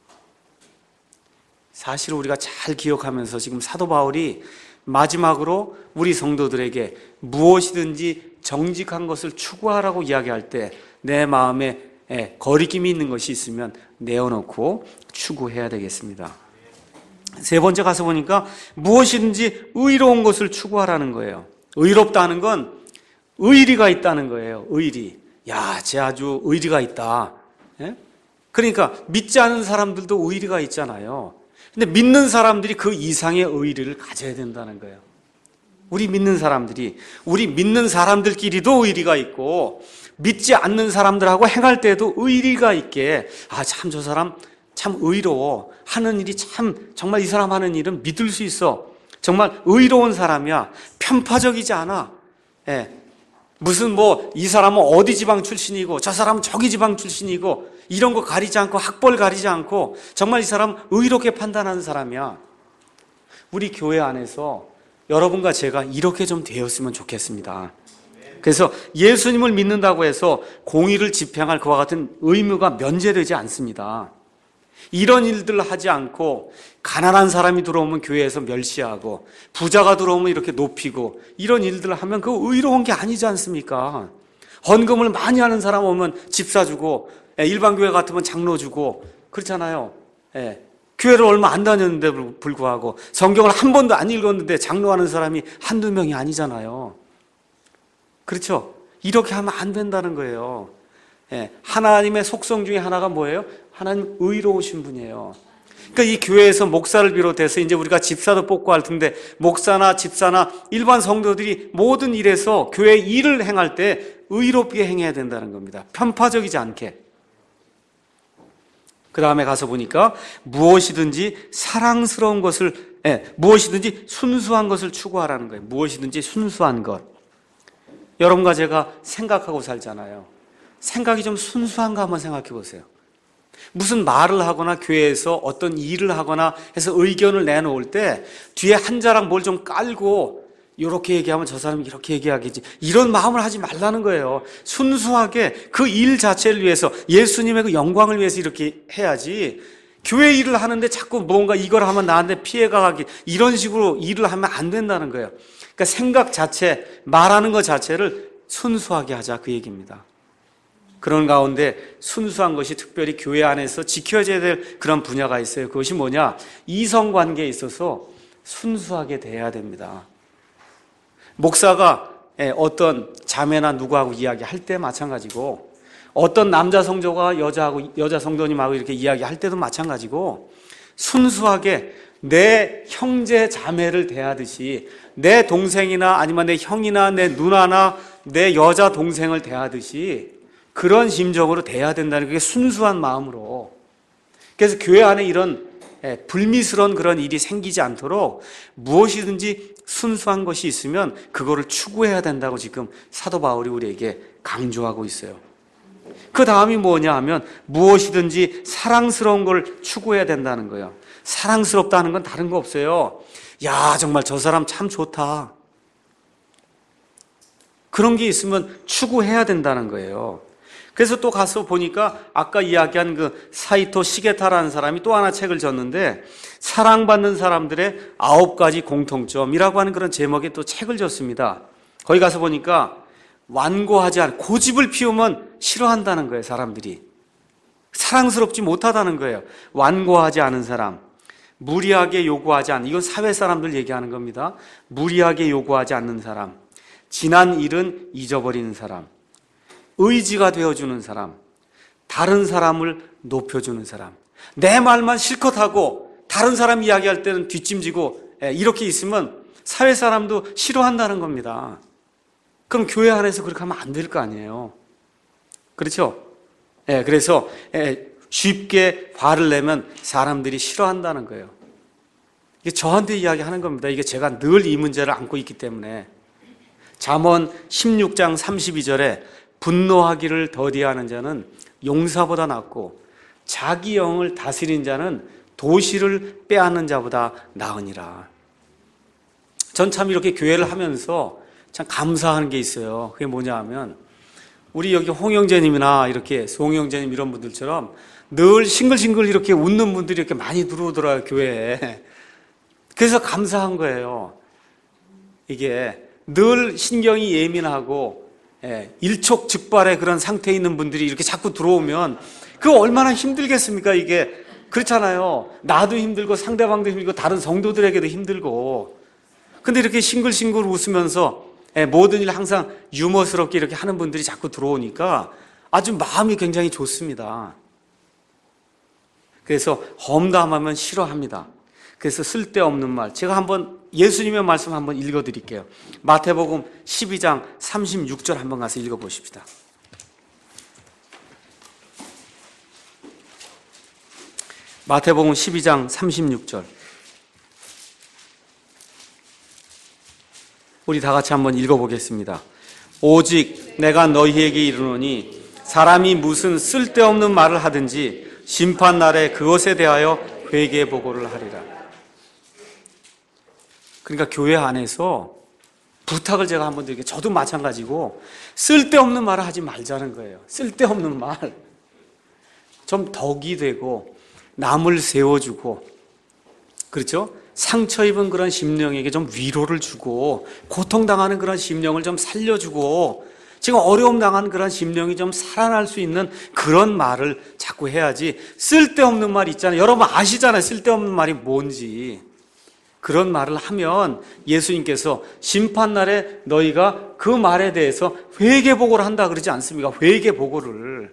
사실 우리가 잘 기억하면서 지금 사도 바울이 마지막으로 우리 성도들에게 무엇이든지 정직한 것을 추구하라고 이야기할 때 내 마음에 거리낌이 있는 것이 있으면 내어놓고 추구해야 되겠습니다. 세 번째 가서 보니까 무엇이든지 의로운 것을 추구하라는 거예요. 의롭다는 건 의리가 있다는 거예요. 의리. 야, 쟤 아주 의리가 있다. 예? 그러니까 믿지 않은 사람들도 의리가 있잖아요. 근데 믿는 사람들이 그 이상의 의리를 가져야 된다는 거예요. 우리 믿는 사람들이, 우리 믿는 사람들끼리도 의리가 있고 믿지 않는 사람들하고 행할 때도 의리가 있게, 아, 참 저 사람 참 의로워. 하는 일이 참, 정말 이 사람 하는 일은 믿을 수 있어. 정말 의로운 사람이야. 편파적이지 않아. 예. 무슨 뭐 이 사람은 어디 지방 출신이고 저 사람은 저기 지방 출신이고 이런 거 가리지 않고 학벌 가리지 않고 정말 이 사람 의롭게 판단하는 사람이야. 우리 교회 안에서 여러분과 제가 이렇게 좀 되었으면 좋겠습니다. 그래서 예수님을 믿는다고 해서 공의를 집행할 그와 같은 의무가 면제되지 않습니다. 이런 일들을 하지 않고 가난한 사람이 들어오면 교회에서 멸시하고 부자가 들어오면 이렇게 높이고 이런 일들을 하면 그거 의로운 게 아니지 않습니까? 헌금을 많이 하는 사람 오면 집 사주고 일반 교회 같으면 장로 주고 그렇잖아요. 예. 교회를 얼마 안 다녔는데 불구하고 성경을 한 번도 안 읽었는데 장로하는 사람이 한두 명이 아니잖아요. 그렇죠? 이렇게 하면 안 된다는 거예요. 예. 하나님의 속성 중에 하나가 뭐예요? 하나님 의로우신 분이에요. 그러니까 이 교회에서 목사를 비롯해서 이제 우리가 집사도 뽑고 할 텐데 목사나 집사나 일반 성도들이 모든 일에서 교회 일을 행할 때 의롭게 행해야 된다는 겁니다. 편파적이지 않게. 그 다음에 가서 보니까 무엇이든지 사랑스러운 것을, 예, 무엇이든지 순수한 것을 추구하라는 거예요. 무엇이든지 순수한 것. 여러분과 제가 생각하고 살잖아요. 생각이 좀 순수한가 한번 생각해 보세요. 무슨 말을 하거나 교회에서 어떤 일을 하거나 해서 의견을 내놓을 때 뒤에 한 자락 뭘 좀 깔고 이렇게 얘기하면 저 사람이 이렇게 얘기하겠지, 이런 마음을 하지 말라는 거예요. 순수하게 그 일 자체를 위해서 예수님의 그 영광을 위해서 이렇게 해야지, 교회 일을 하는데 자꾸 뭔가 이걸 하면 나한테 피해가 가기 이런 식으로 일을 하면 안 된다는 거예요. 그러니까 생각 자체, 말하는 것 자체를 순수하게 하자, 그 얘기입니다. 그런 가운데 순수한 것이 특별히 교회 안에서 지켜져야 될 그런 분야가 있어요. 그것이 뭐냐? 이성관계에 있어서 순수하게 대해야 됩니다. 목사가 어떤 자매나 누구하고 이야기할 때 마찬가지고, 어떤 남자 성도가 여자하고, 여자 성도님하고 이렇게 이야기할 때도 마찬가지고, 순수하게 내 형제 자매를 대하듯이, 내 동생이나 아니면 내 형이나 내 누나나 내 여자 동생을 대하듯이 그런 심정으로 대해야 된다는 게 순수한 마음으로. 그래서 교회 안에 이런 불미스러운 그런 일이 생기지 않도록 무엇이든지 순수한 것이 있으면 그거를 추구해야 된다고 지금 사도 바울이 우리에게 강조하고 있어요. 그 다음이 뭐냐 하면 무엇이든지 사랑스러운 걸 추구해야 된다는 거예요. 사랑스럽다는 건 다른 거 없어요. 야, 정말 저 사람 참 좋다. 그런 게 있으면 추구해야 된다는 거예요. 그래서 또 가서 보니까 아까 이야기한 그 사이토 시게타라는 사람이 또 하나 책을 졌는데, 사랑받는 사람들의 아홉 가지 공통점이라고 하는 그런 제목의 또 책을 졌습니다. 거기 가서 보니까 완고하지 않은, 고집을 피우면 싫어한다는 거예요, 사람들이. 사랑스럽지 못하다는 거예요. 완고하지 않은 사람, 무리하게 요구하지 않는, 이건 사회 사람들 얘기하는 겁니다. 무리하게 요구하지 않는 사람, 지난 일은 잊어버리는 사람, 의지가 되어주는 사람, 다른 사람을 높여주는 사람, 내 말만 실컷 하고 다른 사람 이야기할 때는 뒷짐지고 이렇게 있으면 사회 사람도 싫어한다는 겁니다. 그럼 교회 안에서 그렇게 하면 안 될 거 아니에요. 그렇죠? 예, 그래서 쉽게 화를 내면 사람들이 싫어한다는 거예요. 이게 저한테 이야기하는 겁니다. 이게 제가 늘 이 문제를 안고 있기 때문에. 잠언 십육 장 삼십이 절에 분노하기를 더디하는 자는 용사보다 낫고 자기 영을 다스린 자는 도시를 빼앗는 자보다 나으니라. 전 참 이렇게 교회를 하면서 참 감사하는 게 있어요. 그게 뭐냐 하면 우리 여기 홍영재님이나 이렇게 송영재님 이런 분들처럼 늘 싱글싱글 이렇게 웃는 분들이 이렇게 많이 들어오더라고요, 교회에. 그래서 감사한 거예요. 이게 늘 신경이 예민하고 일촉즉발의 그런 상태에 있는 분들이 이렇게 자꾸 들어오면 그거 얼마나 힘들겠습니까, 이게. 그렇잖아요. 나도 힘들고 상대방도 힘들고 다른 성도들에게도 힘들고. 근데 이렇게 싱글싱글 웃으면서 모든 일 항상 유머스럽게 이렇게 하는 분들이 자꾸 들어오니까 아주 마음이 굉장히 좋습니다. 그래서 험담하면 싫어합니다. 그래서 쓸데없는 말, 제가 한번 예수님의 말씀 한번 읽어드릴게요. 마태복음 십이 장 삼십육 절 한번 가서 읽어보십시다. 마태복음 십이 장 삼십육 절. 우리 다 같이 한번 읽어보겠습니다. 오직 내가 너희에게 이르노니 사람이 무슨 쓸데없는 말을 하든지 심판날에 그것에 대하여 회개 보고를 하리라. 그러니까 교회 안에서 부탁을 제가 한번 드릴게요. 저도 마찬가지고 쓸데없는 말을 하지 말자는 거예요. 쓸데없는 말. 좀 덕이 되고 남을 세워주고, 그렇죠? 상처 입은 그런 심령에게 좀 위로를 주고, 고통당하는 그런 심령을 좀 살려주고, 지금 어려움 당한 그런 심령이 좀 살아날 수 있는 그런 말을 자꾸 해야지. 쓸데없는 말 있잖아요. 여러분 아시잖아요. 쓸데없는 말이 뭔지. 그런 말을 하면 예수님께서 심판날에 너희가 그 말에 대해서 회개보고를 한다 그러지 않습니까? 회개보고를.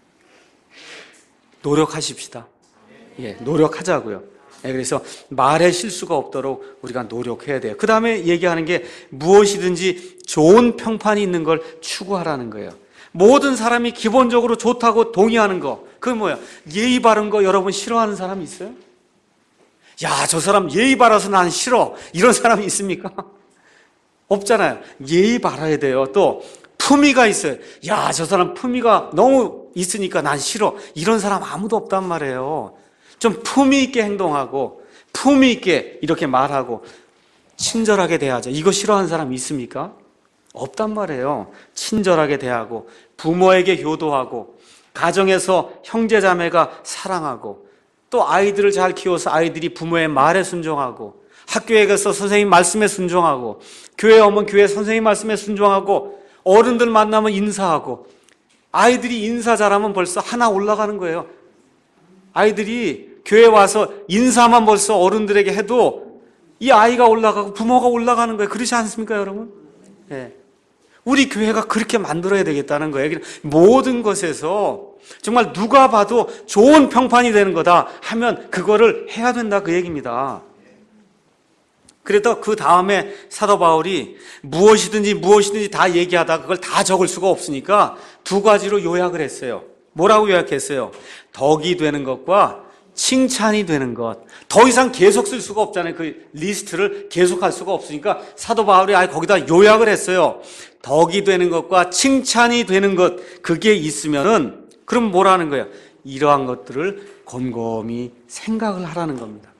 노력하십시다. 예, 노력하자고요. 예, 그래서 말에 실수가 없도록 우리가 노력해야 돼요. 그 다음에 얘기하는 게 무엇이든지 좋은 평판이 있는 걸 추구하라는 거예요. 모든 사람이 기본적으로 좋다고 동의하는 거, 그게 뭐야? 예의 바른 거 여러분 싫어하는 사람 있어요? 야, 저 사람 예의 바라서 난 싫어. 이런 사람이 있습니까? 없잖아요. 예의 바라야 돼요. 또 품위가 있어요. 야, 저 사람 품위가 너무 있으니까 난 싫어. 이런 사람 아무도 없단 말이에요. 좀 품위 있게 행동하고 품위 있게 이렇게 말하고 친절하게 대하자. 이거 싫어하는 사람 있습니까? 없단 말이에요. 친절하게 대하고 부모에게 효도하고 가정에서 형제자매가 사랑하고 또 아이들을 잘 키워서 아이들이 부모의 말에 순종하고 학교에 가서 선생님 말씀에 순종하고 교회 오면 교회 선생님 말씀에 순종하고 어른들 만나면 인사하고 아이들이 인사 잘하면 벌써 하나 올라가는 거예요. 아이들이 교회 와서 인사만 벌써 어른들에게 해도 이 아이가 올라가고 부모가 올라가는 거예요. 그렇지 않습니까, 여러분? 네. 우리 교회가 그렇게 만들어야 되겠다는 거예요. 모든 것에서 정말 누가 봐도 좋은 평판이 되는 거다 하면 그거를 해야 된다 그 얘기입니다. 그래도 그 다음에 사도 바울이 무엇이든지 무엇이든지 다 얘기하다 그걸 다 적을 수가 없으니까 두 가지로 요약을 했어요. 뭐라고 요약했어요? 덕이 되는 것과 칭찬이 되는 것. 더 이상 계속 쓸 수가 없잖아요. 그 리스트를 계속 할 수가 없으니까 사도 바울이 아예 거기다 요약을 했어요. 덕이 되는 것과 칭찬이 되는 것, 그게 있으면은 그럼 뭐라는 거예요? 이러한 것들을 곰곰이 생각을 하라는 겁니다.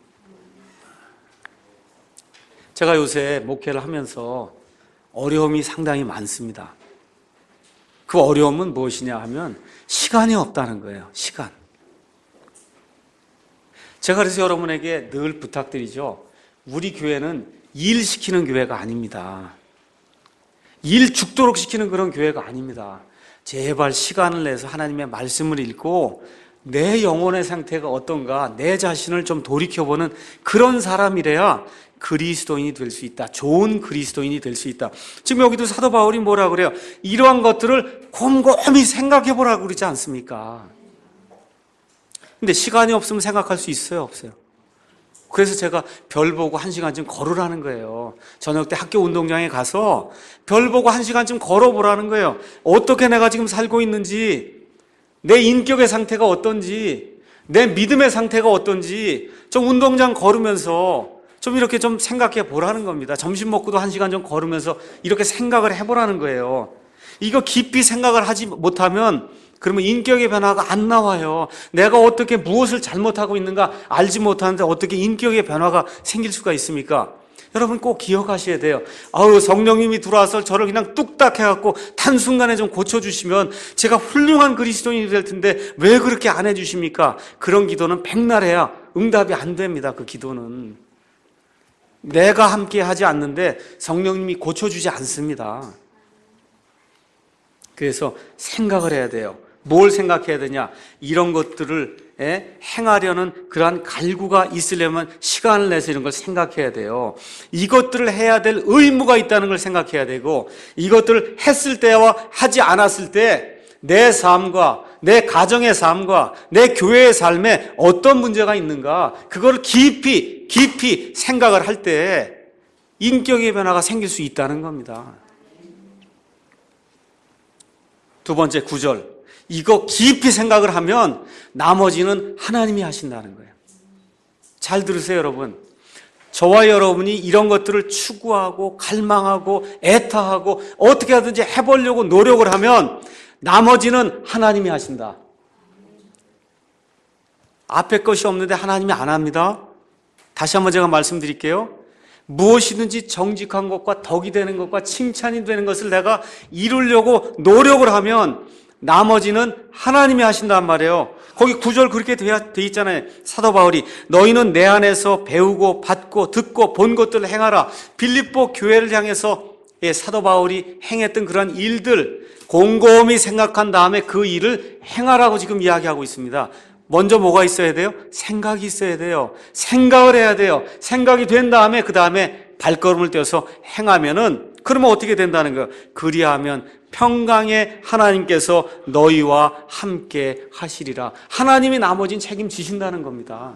제가 요새 목회를 하면서 어려움이 상당히 많습니다. 그 어려움은 무엇이냐 하면 시간이 없다는 거예요. 시간. 제가 그래서 여러분에게 늘 부탁드리죠. 우리 교회는 일 시키는 교회가 아닙니다. 일 죽도록 시키는 그런 교회가 아닙니다. 제발 시간을 내서 하나님의 말씀을 읽고 내 영혼의 상태가 어떤가 내 자신을 좀 돌이켜보는 그런 사람이래야 그리스도인이 될 수 있다. 좋은 그리스도인이 될 수 있다. 지금 여기도 사도 바울이 뭐라 그래요? 이러한 것들을 곰곰이 생각해 보라고 그러지 않습니까? 근데 시간이 없으면 생각할 수 있어요, 없어요? 그래서 제가 별 보고 한 시간쯤 걸으라는 거예요. 저녁 때 학교 운동장에 가서 별 보고 한 시간쯤 걸어보라는 거예요. 어떻게 내가 지금 살고 있는지, 내 인격의 상태가 어떤지, 내 믿음의 상태가 어떤지 좀 운동장 걸으면서 좀 이렇게 좀 생각해 보라는 겁니다. 점심 먹고도 한 시간 좀 걸으면서 이렇게 생각을 해보라는 거예요. 이거 깊이 생각을 하지 못하면 그러면 인격의 변화가 안 나와요. 내가 어떻게 무엇을 잘못하고 있는가 알지 못하는데 어떻게 인격의 변화가 생길 수가 있습니까? 여러분 꼭 기억하셔야 돼요. 아우, 성령님이 들어와서 저를 그냥 뚝딱 해갖고 단순간에 좀 고쳐주시면 제가 훌륭한 그리스도인이 될 텐데 왜 그렇게 안 해주십니까? 그런 기도는 백날 해야 응답이 안 됩니다. 그 기도는 내가 함께 하지 않는데 성령님이 고쳐주지 않습니다. 그래서 생각을 해야 돼요. 뭘 생각해야 되냐? 이런 것들을 에, 행하려는 그러한 갈구가 있으려면 시간을 내서 이런 걸 생각해야 돼요. 이것들을 해야 될 의무가 있다는 걸 생각해야 되고, 이것들을 했을 때와 하지 않았을 때 내 삶과 내 가정의 삶과 내 교회의 삶에 어떤 문제가 있는가, 그걸 깊이 깊이 생각을 할 때 인격의 변화가 생길 수 있다는 겁니다. 두 번째 구 절, 이거 깊이 생각을 하면 나머지는 하나님이 하신다는 거예요. 잘 들으세요, 여러분. 저와 여러분이 이런 것들을 추구하고 갈망하고 애타하고 어떻게 하든지 해보려고 노력을 하면 나머지는 하나님이 하신다. 앞에 것이 없는데 하나님이 안 합니다. 다시 한번 제가 말씀드릴게요. 무엇이든지 정직한 것과 덕이 되는 것과 칭찬이 되는 것을 내가 이루려고 노력을 하면 나머지는 하나님이 하신단 말이에요. 거기 구 절 그렇게 돼 있잖아요. 사도 바울이 너희는 내 안에서 배우고 받고 듣고 본 것들을 행하라. 빌립보 교회를 향해서 예, 사도 바울이 행했던 그런 일들 곰곰이 생각한 다음에 그 일을 행하라고 지금 이야기하고 있습니다. 먼저 뭐가 있어야 돼요? 생각이 있어야 돼요. 생각을 해야 돼요. 생각이 된 다음에 그 다음에 발걸음을 떼어서 행하면은 그러면 어떻게 된다는 거예요? 그리하면 평강의 하나님께서 너희와 함께 하시리라. 하나님이 나머진 책임지신다는 겁니다.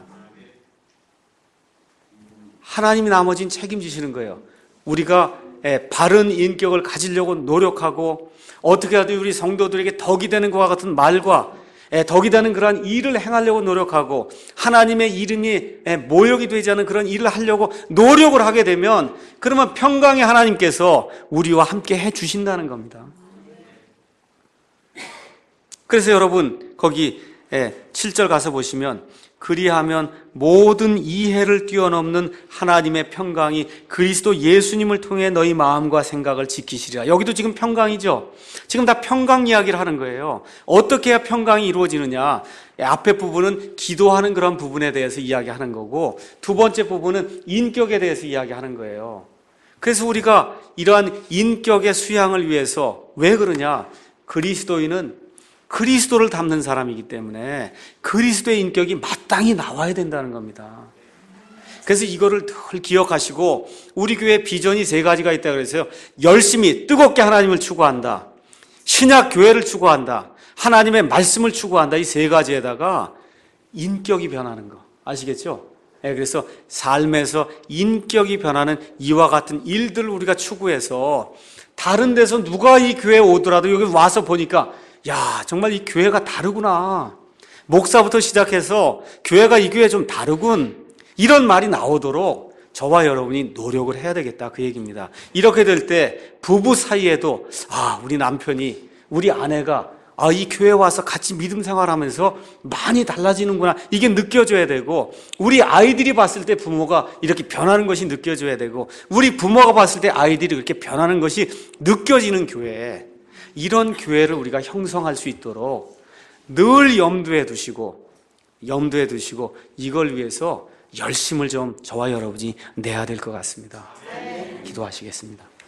하나님이 나머진 책임지시는 거예요. 우리가 바른 인격을 가지려고 노력하고 어떻게 하든 우리 성도들에게 덕이 되는 것과 같은 말과 덕이 되는 그러한 일을 행하려고 노력하고 하나님의 이름이 모욕이 되지 않은 그런 일을 하려고 노력을 하게 되면 그러면 평강의 하나님께서 우리와 함께 해주신다는 겁니다. 그래서 여러분 거기 칠 절 가서 보시면 그리하면 모든 이해를 뛰어넘는 하나님의 평강이 그리스도 예수님을 통해 너희 마음과 생각을 지키시리라. 여기도 지금 평강이죠. 지금 다 평강 이야기를 하는 거예요. 어떻게 해야 평강이 이루어지느냐. 앞에 부분은 기도하는 그런 부분에 대해서 이야기하는 거고 두 번째 부분은 인격에 대해서 이야기하는 거예요. 그래서 우리가 이러한 인격의 수양을 위해서 왜 그러냐. 그리스도인은 그리스도를 닮는 사람이기 때문에 그리스도의 인격이 마땅히 나와야 된다는 겁니다. 그래서 이거를 늘 기억하시고 우리 교회 비전이 세 가지가 있다고 그랬어요. 열심히 뜨겁게 하나님을 추구한다. 신약 교회를 추구한다. 하나님의 말씀을 추구한다. 이 세 가지에다가 인격이 변하는 거 아시겠죠? 네, 그래서 삶에서 인격이 변하는 이와 같은 일들을 우리가 추구해서 다른 데서 누가 이 교회에 오더라도 여기 와서 보니까 야, 정말 이 교회가 다르구나. 목사부터 시작해서 교회가 이 교회 좀 다르군. 이런 말이 나오도록 저와 여러분이 노력을 해야 되겠다. 그 얘기입니다. 이렇게 될 때 부부 사이에도 아, 우리 남편이, 우리 아내가 아, 이 교회에 와서 같이 믿음 생활하면서 많이 달라지는구나. 이게 느껴져야 되고 우리 아이들이 봤을 때 부모가 이렇게 변하는 것이 느껴져야 되고 우리 부모가 봤을 때 아이들이 그렇게 변하는 것이 느껴지는 교회. 이런 교회를 우리가 형성할 수 있도록 늘 염두에 두시고 염두에 두시고 이걸 위해서 열심을 좀 저와 여러분이 내야 될 것 같습니다. 기도하시겠습니다.